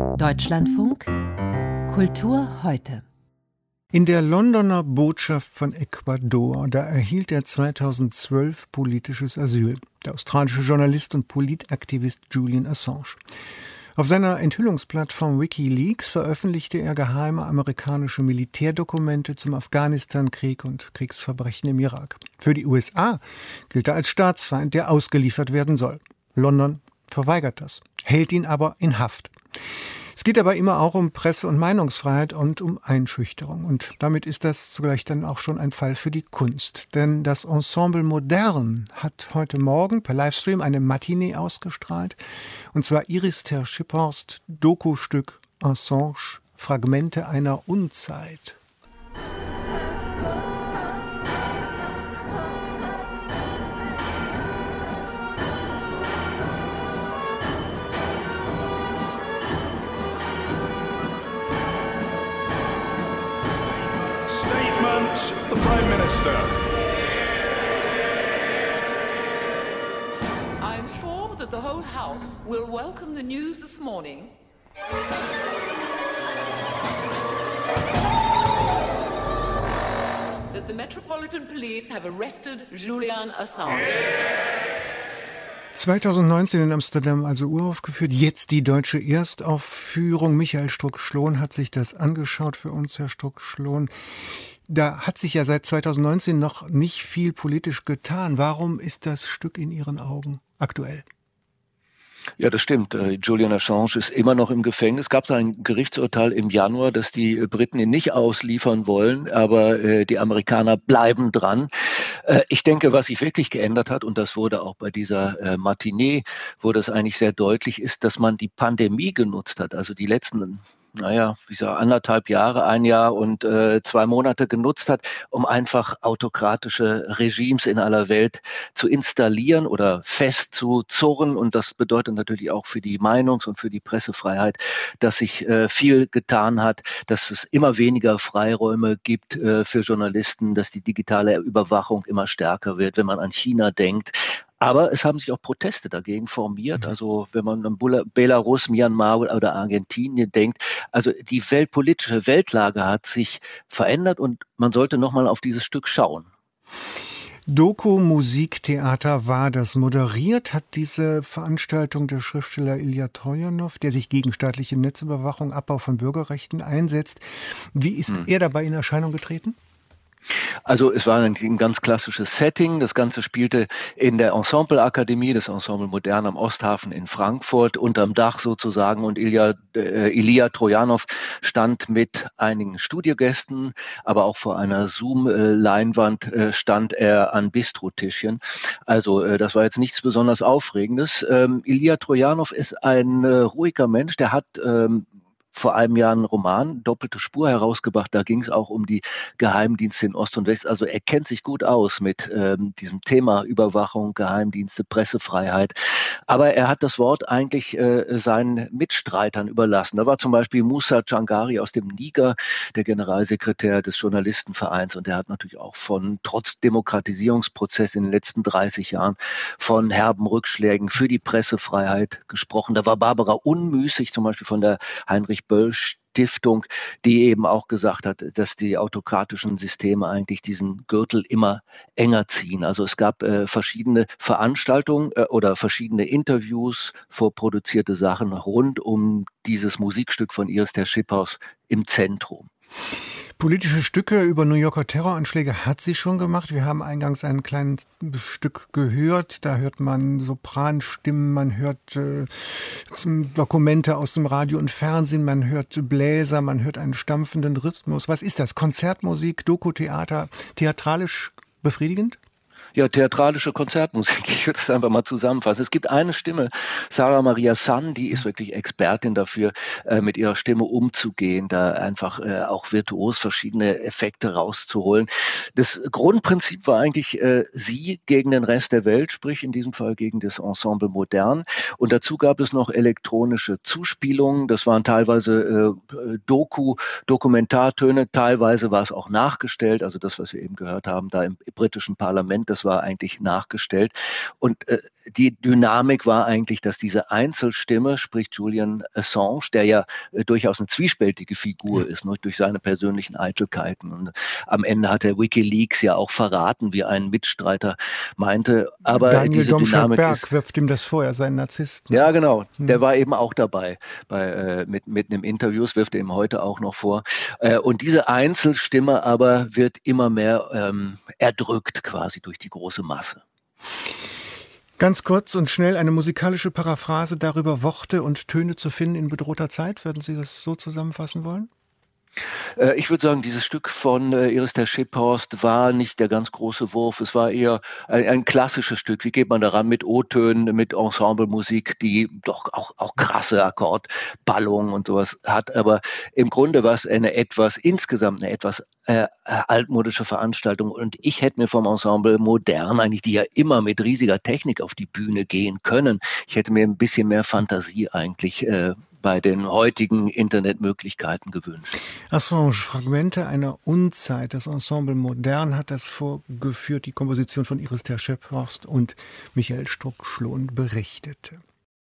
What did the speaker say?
Deutschlandfunk Kultur heute. In der Londoner Botschaft von Ecuador, da erhielt er 2012 politisches Asyl, der australische Journalist und Politaktivist Julian Assange. Auf seiner Enthüllungsplattform WikiLeaks veröffentlichte er geheime amerikanische Militärdokumente zum Afghanistan-Krieg und Kriegsverbrechen im Irak. Für die USA gilt er als Staatsfeind, der ausgeliefert werden soll. London verweigert das, hält ihn aber in Haft. Es geht aber immer auch um Presse- und Meinungsfreiheit und um Einschüchterung. Und damit ist das zugleich dann auch schon ein Fall für die Kunst. Denn das Ensemble Modern hat heute Morgen per Livestream eine Matinee ausgestrahlt. Und zwar Iris ter Schiphorst Dokustück Assange, Fragmente einer Unzeit. The Prime Minister. I'm sure that the whole House will welcome the news this morning that the Metropolitan Police have arrested Julian Assange. 2019 in Amsterdam also uraufgeführt, jetzt die deutsche Erstaufführung. Michael Strunk-Schlohn hat sich das angeschaut für uns, Herr Strunk-Schlohn. Da hat sich ja seit 2019 noch nicht viel politisch getan. Warum ist das Stück in Ihren Augen aktuell? Ja, das stimmt. Julian Assange ist immer noch im Gefängnis. Es gab da ein Gerichtsurteil im Januar, dass die Briten ihn nicht ausliefern wollen, aber die Amerikaner bleiben dran. Ich denke, was sich wirklich geändert hat, und das wurde auch bei dieser Matinee, wurde es eigentlich sehr deutlich, ist, dass man die Pandemie genutzt hat. Also die letzten anderthalb Jahre, ein Jahr und 2 Monate genutzt hat, um einfach autokratische Regimes in aller Welt zu installieren oder festzuzurren. Und das bedeutet natürlich auch für die Meinungs- und für die Pressefreiheit, dass sich viel getan hat, dass es immer weniger Freiräume gibt für Journalisten, dass die digitale Überwachung immer stärker wird, wenn man an China denkt. Aber es haben sich auch Proteste dagegen formiert. Also wenn man an Belarus, Myanmar oder Argentinien denkt, also die politische Weltlage hat sich verändert und man sollte nochmal auf dieses Stück schauen. Doku Musiktheater war das. Moderiert hat diese Veranstaltung der Schriftsteller Ilja Trojanow, der sich gegen staatliche Netzüberwachung, Abbau von Bürgerrechten einsetzt. Wie ist er dabei in Erscheinung getreten? Also es war ein ganz klassisches Setting. Das Ganze spielte in der Ensembleakademie, das Ensemble Modern am Osthafen in Frankfurt, unterm Dach sozusagen. Und Ilja Trojanow stand mit einigen Studiogästen, aber auch vor einer Zoom-Leinwand stand er an Bistrotischchen. Also das war jetzt nichts besonders Aufregendes. Ilja Trojanow ist ein ruhiger Mensch, der hat vor einem Jahr einen Roman, Doppelte Spur, herausgebracht. Da ging es auch um die Geheimdienste in Ost und West. Also er kennt sich gut aus mit diesem Thema Überwachung, Geheimdienste, Pressefreiheit. Aber er hat das Wort eigentlich seinen Mitstreitern überlassen. Da war zum Beispiel Moussa Djangari aus dem Niger, der Generalsekretär des Journalistenvereins. Und der hat natürlich auch trotz Demokratisierungsprozess in den letzten 30 Jahren, von herben Rückschlägen für die Pressefreiheit gesprochen. Da war Barbara Unmüßig zum Beispiel von der Heinrich-Böll-Stiftung, die eben auch gesagt hat, dass die autokratischen Systeme eigentlich diesen Gürtel immer enger ziehen. Also es gab verschiedene Veranstaltungen oder verschiedene Interviews, vorproduzierte Sachen rund um dieses Musikstück von Iris ter Schiphorst im Zentrum. Politische Stücke über New Yorker Terroranschläge hat sie schon gemacht. Wir haben eingangs ein kleines Stück gehört. Da hört man Sopranstimmen, man hört Dokumente aus dem Radio und Fernsehen, man hört Bläser, man hört einen stampfenden Rhythmus. Was ist das? Konzertmusik, Doku-Theater, theatralisch befriedigend? Ja, theatralische Konzertmusik. Ich würde es einfach mal zusammenfassen. Es gibt eine Stimme, Sarah Maria San, die ist wirklich Expertin dafür, mit ihrer Stimme umzugehen, da einfach auch virtuos verschiedene Effekte rauszuholen. Das Grundprinzip war eigentlich sie gegen den Rest der Welt, sprich in diesem Fall gegen das Ensemble Modern. Und dazu gab es noch elektronische Zuspielungen. Das waren teilweise Dokumentartöne, teilweise war es auch nachgestellt. Also das, was wir eben gehört haben, da im britischen Parlament, das das war eigentlich nachgestellt. Und die Dynamik war eigentlich, dass diese Einzelstimme, sprich Julian Assange, der ja durchaus eine zwiespältige Figur ist, ne, durch seine persönlichen Eitelkeiten. Und am Ende hat der WikiLeaks ja auch verraten, wie ein Mitstreiter meinte. Aber Daniel diese Dynamik Domscheit-Berg wirft ihm das vor, er sei ein Narzisst. Ne? Ja, genau. Der war eben auch dabei mit einem Interview, das wirft er ihm heute auch noch vor. Und diese Einzelstimme aber wird immer mehr erdrückt quasi durch die große Masse. Ganz kurz und schnell eine musikalische Paraphrase darüber, Worte und Töne zu finden in bedrohter Zeit. Würden Sie das so zusammenfassen wollen? Ich würde sagen, dieses Stück von Iris der Schiphorst war nicht der ganz große Wurf. Es war eher ein klassisches Stück. Wie geht man daran mit O-Tönen, mit Ensemblemusik, die doch auch krasse Akkordballungen und sowas hat. Aber im Grunde war es insgesamt eine etwas altmodische Veranstaltung. Und ich hätte mir vom Ensemble modern, eigentlich die ja immer mit riesiger Technik auf die Bühne gehen können, ich hätte mir ein bisschen mehr Fantasie eigentlich bei den heutigen Internetmöglichkeiten gewünscht. Assange, Fragmente einer Unzeit. Das Ensemble Modern hat das vorgeführt, die Komposition von Iris ter Schiphorst und Michael Struck-Schlohn berichtete.